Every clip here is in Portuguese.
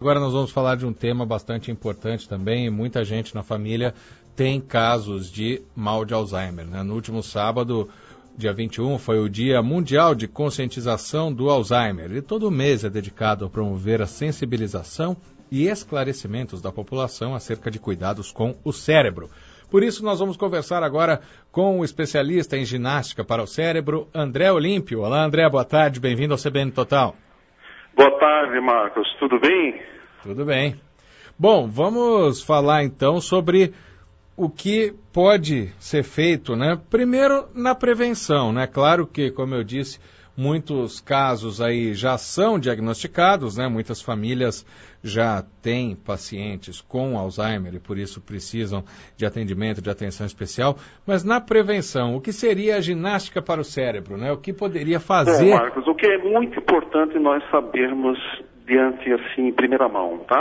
Agora nós vamos falar de um tema bastante importante também, e muita gente na família tem casos de mal de Alzheimer, né? No último sábado, dia 21, foi o Dia Mundial de Conscientização do Alzheimer, e todo mês é dedicado a promover a sensibilização e esclarecimentos da população acerca de cuidados com o cérebro. Por isso, nós vamos conversar agora com o especialista em ginástica para o cérebro, André Olímpio. Olá, André, boa tarde, bem-vindo ao CBN Total. Boa tarde, Marcos, tudo bem? Tudo bem. Bom, vamos falar então sobre o que pode ser feito, né? Primeiro, na prevenção, né? Claro que, como eu disse, muitos casos aí já são diagnosticados, né? Muitas famílias já têm pacientes com Alzheimer e por isso precisam de atendimento, de atenção especial. Mas na prevenção, o que seria a ginástica para o cérebro, né? O que poderia fazer... Bom, Marcos, o que é muito importante nós sabermos diante, assim, em primeira mão, tá?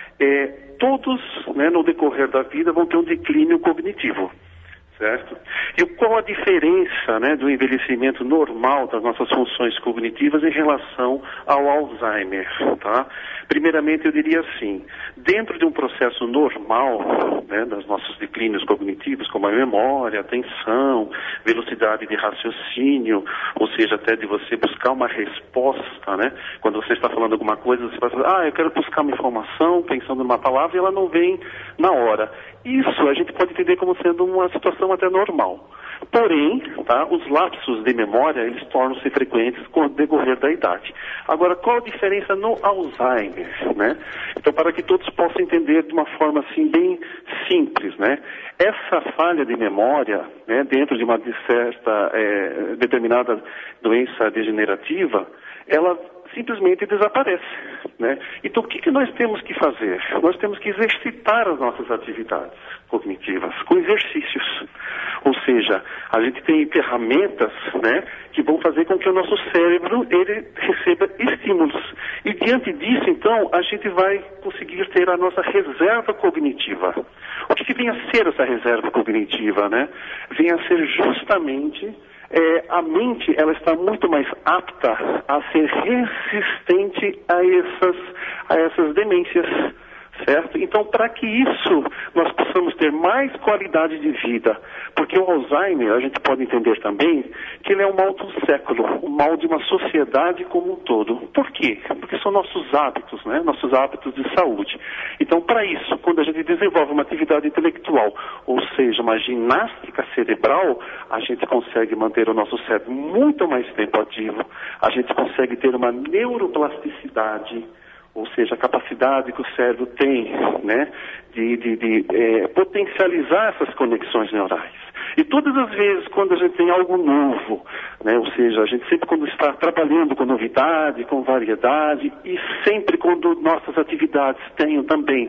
Todos, né, no decorrer da vida, vão ter um declínio cognitivo, certo? E qual a diferença, né, do envelhecimento normal das nossas funções cognitivas em relação ao Alzheimer, tá? Primeiramente, eu diria assim, dentro de um processo normal, né, dos nossos declínios cognitivos, como a memória, atenção, velocidade de raciocínio, ou seja, até de você buscar uma resposta, né? Quando você está falando alguma coisa, você vai falar, eu quero buscar uma informação, pensando numa palavra, e ela não vem na hora. Isso a gente pode entender como sendo uma situação até normal. Porém, tá, os lapsos de memória, eles tornam-se frequentes com o decorrer da idade. Agora, qual a diferença no Alzheimer, né? Então, para que todos possam entender de uma forma, assim, bem simples, né? Essa falha de memória, né, dentro de uma certa, determinada doença degenerativa, ela simplesmente desaparece, né? Então, o que nós temos que fazer? Nós temos que exercitar as nossas atividades cognitivas com exercícios. Ou seja, a gente tem ferramentas, né, que vão fazer com que o nosso cérebro ele receba estímulos. E diante disso, então, a gente vai conseguir ter a nossa reserva cognitiva. O que vem a ser essa reserva cognitiva, né? Vem a ser justamente... a mente, ela está muito mais apta a ser resistente a essas demências, certo? Então, para que isso nós possamos ter mais qualidade de vida, porque o Alzheimer, a gente pode entender também que ele é um mal do século, um mal de uma sociedade como um todo. Por quê? Porque são nossos hábitos, né? Nossos hábitos de saúde. Então, para isso, quando a gente desenvolve uma atividade intelectual, ou seja, uma ginástica cerebral, a gente consegue manter o nosso cérebro muito mais tempo ativo, a gente consegue ter uma neuroplasticidade, ou seja, a capacidade que o cérebro tem, né, de potencializar essas conexões neurais. E todas as vezes quando a gente tem algo novo, né, ou seja, a gente sempre quando está trabalhando com novidade, com variedade, e sempre quando nossas atividades tenham também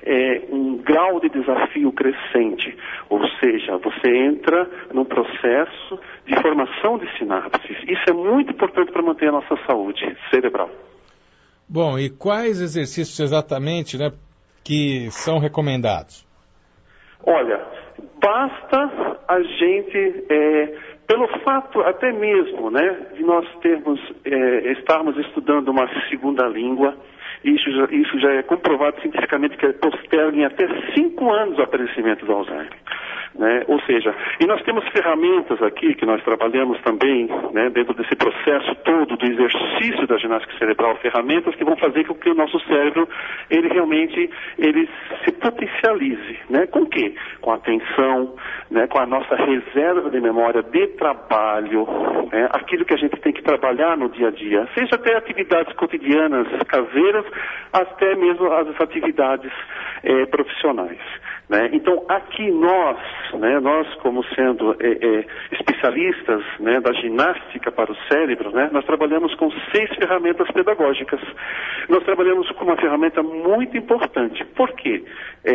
um grau de desafio crescente, ou seja, você entra num processo de formação de sinapses. Isso é muito importante para manter a nossa saúde cerebral. Bom, e quais exercícios exatamente, né, que são recomendados? Olha, basta a gente, pelo fato até mesmo, né, de nós estarmos estudando uma segunda língua, isso já é comprovado cientificamente que posterga em até 5 anos o aparecimento do Alzheimer. Né? Ou seja, e nós temos ferramentas aqui que nós trabalhamos também, né, dentro desse processo todo do exercício da ginástica cerebral, ferramentas que vão fazer com que o nosso cérebro, ele realmente, ele se potencialize, né? Com o quê? Com a atenção, né, com a nossa reserva de memória de trabalho, né, aquilo que a gente tem que trabalhar no dia a dia, seja até atividades cotidianas, caseiras, até mesmo as atividades profissionais. Né? Então, aqui nós como sendo especialistas, né, da ginástica para o cérebro, né, nós trabalhamos com 6 ferramentas pedagógicas. Nós trabalhamos com uma ferramenta muito importante. Por quê?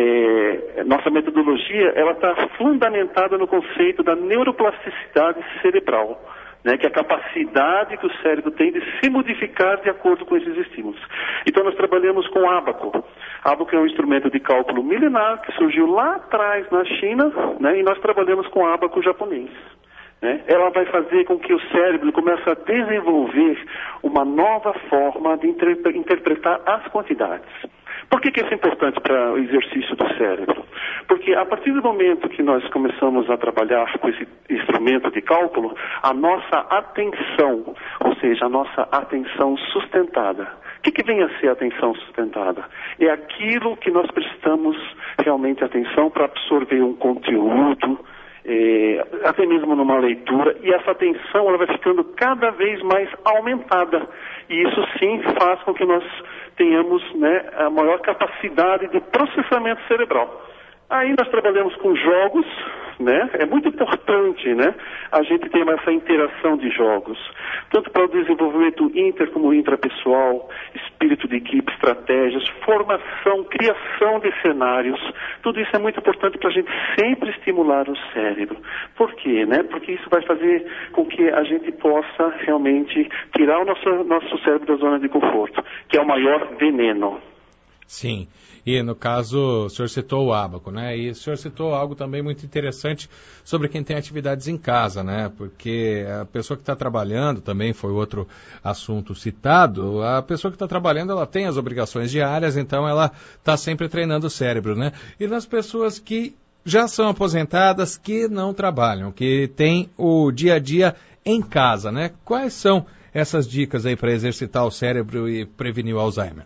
Nossa metodologia ela está fundamentada no conceito da neuroplasticidade cerebral. Né, que é a capacidade que o cérebro tem de se modificar de acordo com esses estímulos. Então nós trabalhamos com o ábaco. Ábaco é um instrumento de cálculo milenar que surgiu lá atrás na China, né, e nós trabalhamos com o ábaco japonês. Né? Ela vai fazer com que o cérebro comece a desenvolver uma nova forma de interpretar as quantidades. Por que isso é importante para o exercício do cérebro? Porque a partir do momento que nós começamos a trabalhar com esse instrumento de cálculo, a nossa atenção, ou seja, a nossa atenção sustentada. O que vem a ser a atenção sustentada? É aquilo que nós prestamos realmente atenção para absorver um conteúdo, até mesmo numa leitura, e essa atenção ela vai ficando cada vez mais aumentada. E isso sim faz com que nós tenhamos, né, a maior capacidade de processamento cerebral. Aí nós trabalhamos com jogos, né? É muito importante, né, a gente ter essa interação de jogos, tanto para o desenvolvimento inter como intrapessoal, espírito de equipe, estratégias, formação, criação de cenários. Tudo isso é muito importante para a gente sempre estimular o cérebro. Por quê, né? Porque isso vai fazer com que a gente possa realmente tirar o nosso cérebro da zona de conforto, que é o maior veneno. Sim, e no caso, o senhor citou o ábaco, né? E o senhor citou algo também muito interessante sobre quem tem atividades em casa, né? Porque a pessoa que está trabalhando, também foi outro assunto citado, a pessoa que está trabalhando, ela tem as obrigações diárias, então ela está sempre treinando o cérebro, né? E nas pessoas que já são aposentadas, que não trabalham, que têm o dia a dia em casa, né? Quais são essas dicas aí para exercitar o cérebro e prevenir o Alzheimer?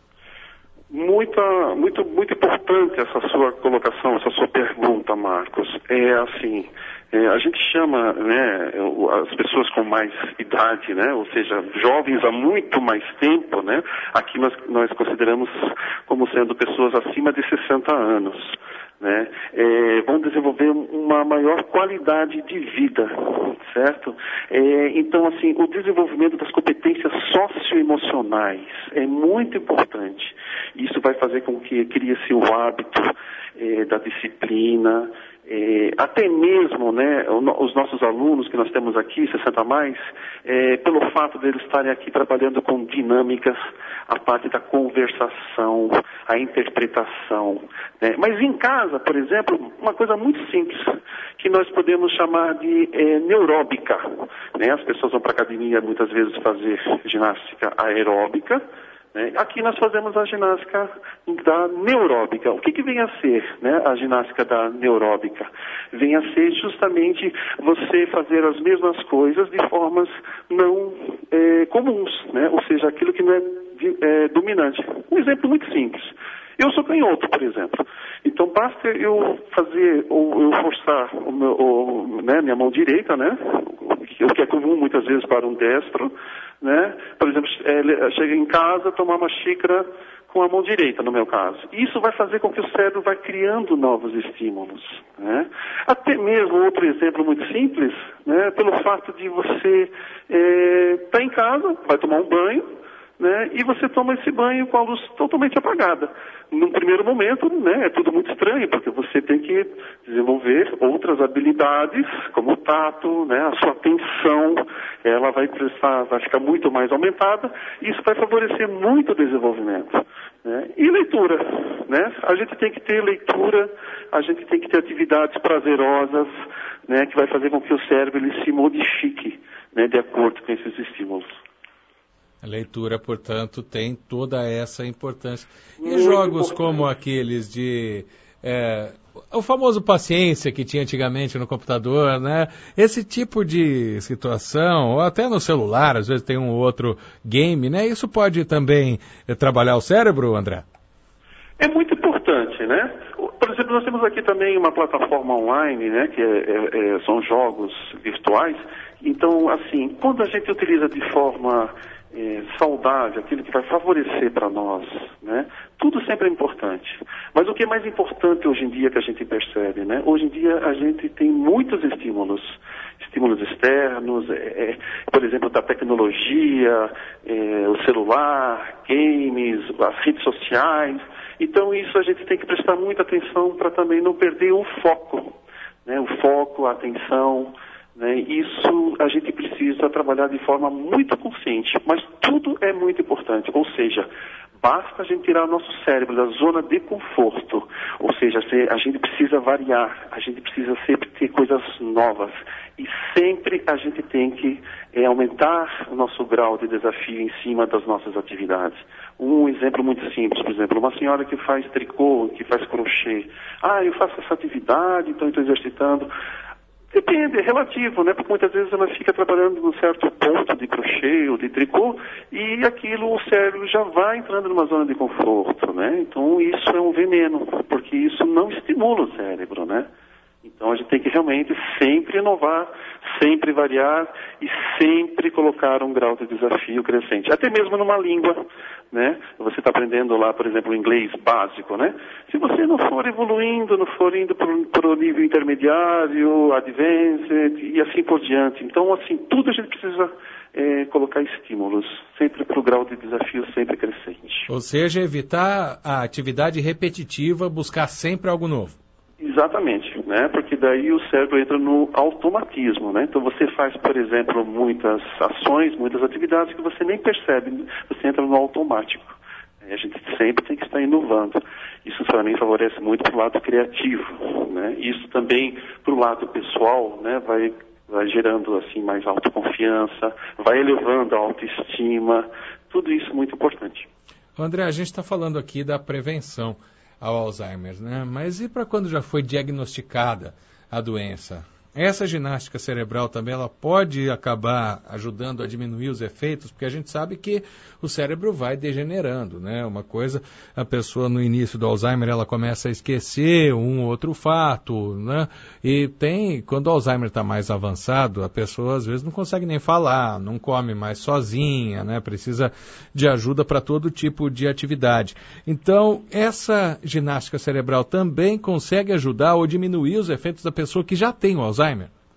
Muito importante essa sua colocação, essa sua pergunta, Marcos. A gente chama, né, as pessoas com mais idade, né, ou seja, jovens há muito mais tempo, né, aqui nós consideramos como sendo pessoas acima de 60 anos. Né, vão desenvolver uma maior qualidade de vida, certo? Então, assim, o desenvolvimento das competências socioemocionais é muito importante. Isso vai fazer com que crie-se o hábito da disciplina, até mesmo, né, os nossos alunos que nós temos aqui, 60 a mais, pelo fato deles estarem aqui trabalhando com dinâmicas, a parte da conversação, a interpretação, né? Mas em casa, por exemplo, uma coisa muito simples, que nós podemos chamar de neuróbica, né? As pessoas vão para a academia muitas vezes fazer ginástica aeróbica, né? Aqui nós fazemos a ginástica da neuróbica. O que vem a ser, né, a ginástica da neuróbica? Vem a ser justamente você fazer as mesmas coisas de formas não comuns, né? Ou seja, aquilo que não é dominante. Um exemplo muito simples. Eu sou canhoto, por exemplo. Então basta eu fazer, ou eu forçar minha mão direita, né? O que é comum muitas vezes para um destro, né? Por exemplo, chega em casa, tomar uma xícara com a mão direita, no meu caso. Isso vai fazer com que o cérebro vá criando novos estímulos, né? Até mesmo outro exemplo muito simples, né? Pelo fato de você estar em casa, vai tomar um banho, né? E você toma esse banho com a luz totalmente apagada. Num primeiro momento, né, é tudo muito estranho, porque você tem que desenvolver outras habilidades, como o tato, né, a sua atenção, ela vai ficar muito mais aumentada, e isso vai favorecer muito o desenvolvimento, né? E leitura, né? A gente tem que ter leitura, a gente tem que ter atividades prazerosas, né, que vai fazer com que o cérebro ele se modifique, né, de acordo com esses estímulos. A leitura, portanto, tem toda essa importância. E jogos como aqueles de... o famoso paciência que tinha antigamente no computador, né? Esse tipo de situação, ou até no celular, às vezes tem um outro game, né? Isso pode também trabalhar o cérebro, André? É muito importante, né? Por exemplo, nós temos aqui também uma plataforma online, né? Que são jogos virtuais. Então, assim, quando a gente utiliza de forma saudável, aquilo que vai favorecer para nós, né? Tudo sempre é importante. Mas o que é mais importante hoje em dia que a gente percebe, né? Hoje em dia a gente tem muitos estímulos externos, por exemplo, da tecnologia, o celular, games, as redes sociais. Então isso a gente tem que prestar muita atenção para também não perder o foco, né? O foco, a atenção, né? Isso a gente precisa trabalhar de forma muito consciente, mas tudo é muito importante, ou seja, basta a gente tirar o nosso cérebro da zona de conforto, ou seja, a gente precisa variar, a gente precisa sempre ter coisas novas e sempre a gente tem que aumentar o nosso grau de desafio em cima das nossas atividades. Um exemplo muito simples, por exemplo, uma senhora que faz tricô, que faz crochê. Eu faço essa atividade, então estou exercitando. Depende, é relativo, né? Porque muitas vezes ela fica trabalhando num certo ponto de crochê ou de tricô e aquilo, o cérebro já vai entrando numa zona de conforto, né? Então isso é um veneno, porque isso não estimula o cérebro, né? Então a gente tem que realmente sempre inovar, sempre variar e sempre colocar um grau de desafio crescente. Até mesmo numa língua, né? Você está aprendendo lá, por exemplo, o inglês básico, né? Se você não for evoluindo, não for indo para o nível intermediário, advanced e assim por diante. Então, assim, tudo a gente precisa colocar estímulos, sempre para o grau de desafio sempre crescente. Ou seja, evitar a atividade repetitiva, buscar sempre algo novo. Exatamente, né? Porque daí o cérebro entra no automatismo, né? Então você faz, por exemplo, muitas ações, muitas atividades que você nem percebe, você entra no automático. A gente sempre tem que estar inovando. Isso também favorece muito para o lado criativo, né? Isso também para o lado pessoal, né? Vai gerando assim mais autoconfiança, vai elevando a autoestima, tudo isso muito importante. André, a gente está falando aqui da prevenção ao Alzheimer, né? Mas e para quando já foi diagnosticada a doença? Essa ginástica cerebral também ela pode acabar ajudando a diminuir os efeitos, porque a gente sabe que o cérebro vai degenerando, né? Uma coisa, a pessoa no início do Alzheimer, ela começa a esquecer um outro fato, né? E quando o Alzheimer está mais avançado, a pessoa às vezes não consegue nem falar, não come mais sozinha, né? Precisa de ajuda para todo tipo de atividade. Então, essa ginástica cerebral também consegue ajudar ou diminuir os efeitos da pessoa que já tem o Alzheimer?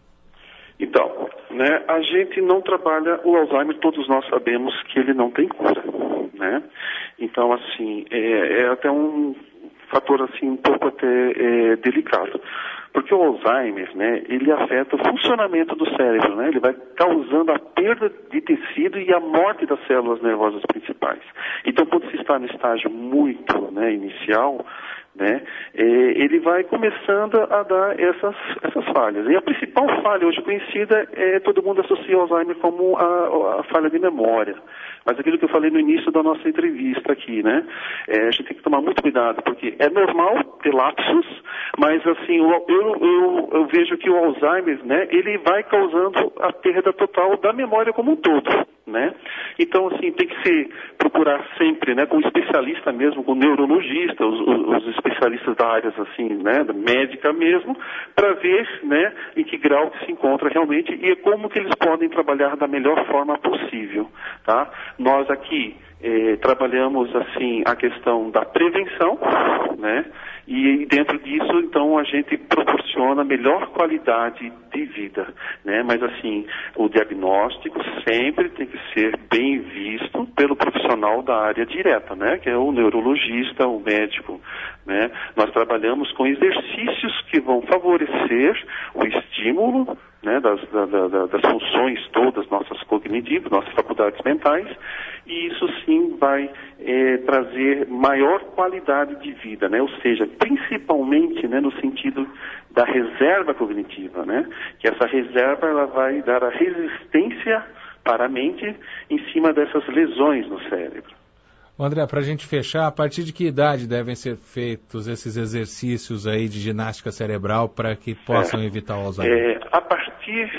Então, né, a gente não trabalha o Alzheimer, todos nós sabemos que ele não tem cura, né? Então, assim, é até um fator, assim, um pouco até delicado. Porque o Alzheimer, né, ele afeta o funcionamento do cérebro, né? Ele vai causando a perda de tecido e a morte das células nervosas principais. Então, quando se está no estágio muito, né, inicial, né, ele vai começando a dar essas falhas. E a principal falha hoje conhecida todo mundo associa o Alzheimer como a falha de memória. Mas aquilo que eu falei no início da nossa entrevista aqui, né, a gente tem que tomar muito cuidado, porque é normal ter lapsos, mas assim, eu vejo que o Alzheimer, né, ele vai causando a perda total da memória como um todo, né? Então, assim, tem que procurar sempre, né, com um especialista mesmo, com um neurologista, os especialistas da área, assim, né, da médica mesmo, para ver, né, em que grau que se encontra realmente e como que eles podem trabalhar da melhor forma possível, tá? Nós aqui trabalhamos, assim, a questão da prevenção, né, e dentro disso, então, a gente proporciona melhor qualidade de vida, né, mas, assim, o diagnóstico sempre tem que ser bem visto pelo profissional da área direta, né, que é o neurologista, o médico, né. Nós trabalhamos com exercícios que vão favorecer o estímulo, né, das funções todas nossas cognitivas, nossas faculdades mentais, e isso sim vai trazer maior qualidade de vida, né, ou seja, principalmente, né, no sentido da reserva cognitiva, né, que essa reserva ela vai dar a resistência para a mente em cima dessas lesões no cérebro. André, para a gente fechar, a partir de que idade devem ser feitos esses exercícios aí de ginástica cerebral para que possam evitar o Alzheimer? A partir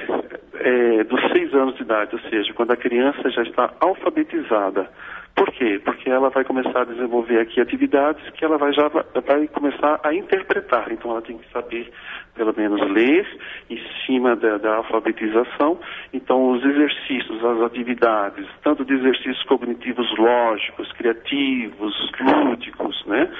dos 6 anos de idade, ou seja, quando a criança já está alfabetizada. Por quê? Porque ela vai começar a desenvolver aqui atividades que ela vai começar a interpretar. Então ela tem que saber, pelo menos, ler em cima da alfabetização. Então os exercícios, as atividades, tanto de exercícios cognitivos lógicos, criativos, lúdicos, né?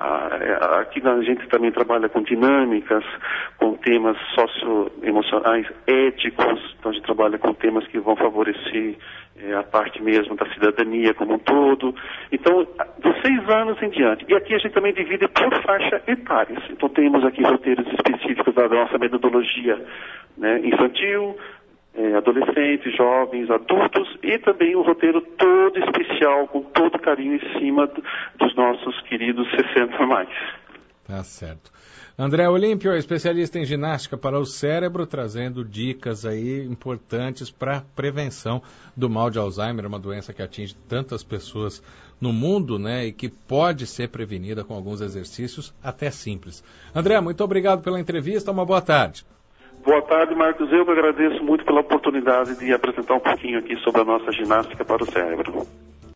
Aqui a gente também trabalha com dinâmicas, com temas socioemocionais, éticos. Então a gente trabalha com temas que vão favorecer a parte mesmo da cidadania como um todo. Então, dos 6 anos em diante. E aqui a gente também divide por faixa etárias. Então, temos aqui roteiros específicos da nossa metodologia, né, infantil, adolescentes, jovens, adultos, e também um roteiro todo especial, com todo carinho em cima dos nossos queridos 60 a mais. Tá certo. André Olímpio, especialista em ginástica para o cérebro, trazendo dicas aí importantes para a prevenção do mal de Alzheimer, uma doença que atinge tantas pessoas no mundo, né, e que pode ser prevenida com alguns exercícios até simples. André, muito obrigado pela entrevista, uma boa tarde. Boa tarde, Marcos. Eu que agradeço muito pela oportunidade de apresentar um pouquinho aqui sobre a nossa ginástica para o cérebro.